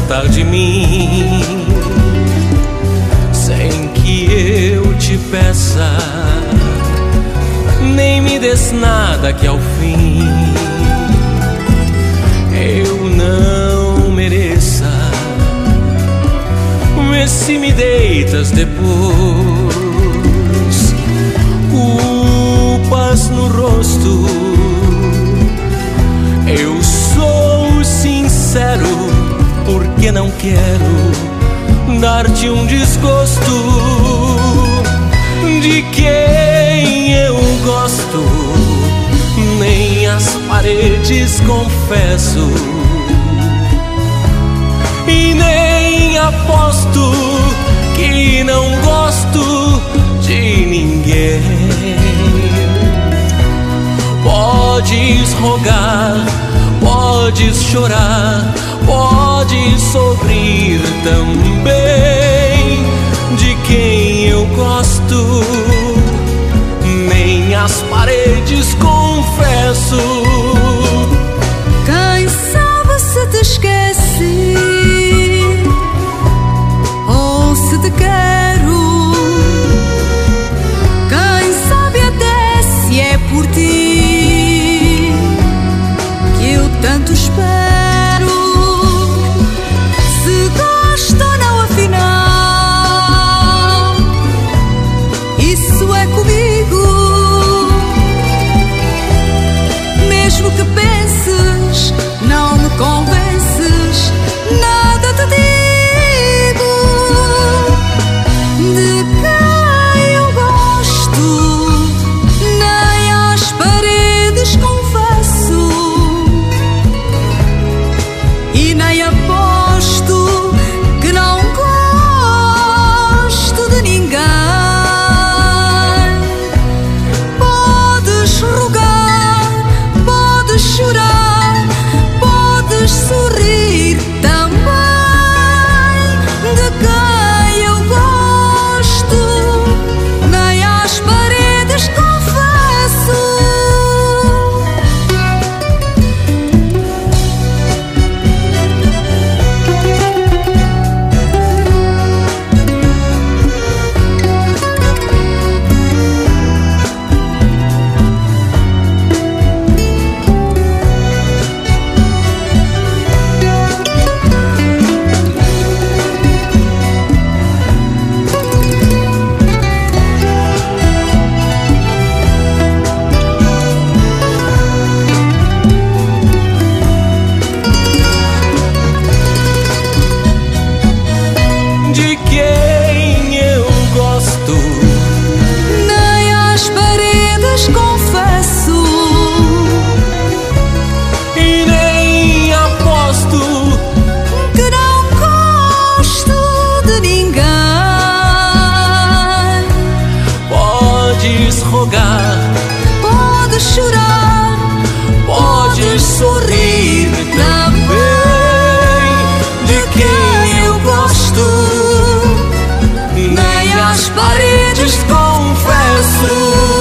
gostar de mim, sem que eu te peça, nem me des nada que ao fim eu não mereça. Vê se me deitas depois culpas no rosto. Eu sou sincero porque não quero dar-te um desgosto. De quem eu gosto, nem as paredes confesso, e nem aposto que não gosto de ninguém. Podes rogar, podes chorar, podes sorrir também. De quem eu gosto, nem as paredes confesso. Quem sabe se te esqueci ou se te quero. Quem sabe até se é por ti que eu tanto espero. Se gosto ou não, afinal, isso é comigo. Mesmo que penses, não me convences, nada te digo. De quem eu gosto, nem às paredes confesso, e nem aposto que não gosto de ninguém. Podes rogar, podes chorar, podes sorrir também. De quem eu gosto, nem às paredes confesso. De quem eu gosto, Nem às paredes confesso, e nem aposto que não gosto de ninguém. podes rogar, Podes chorar, podes sorrir também. De quem eu gosto, nem às paredes confesso.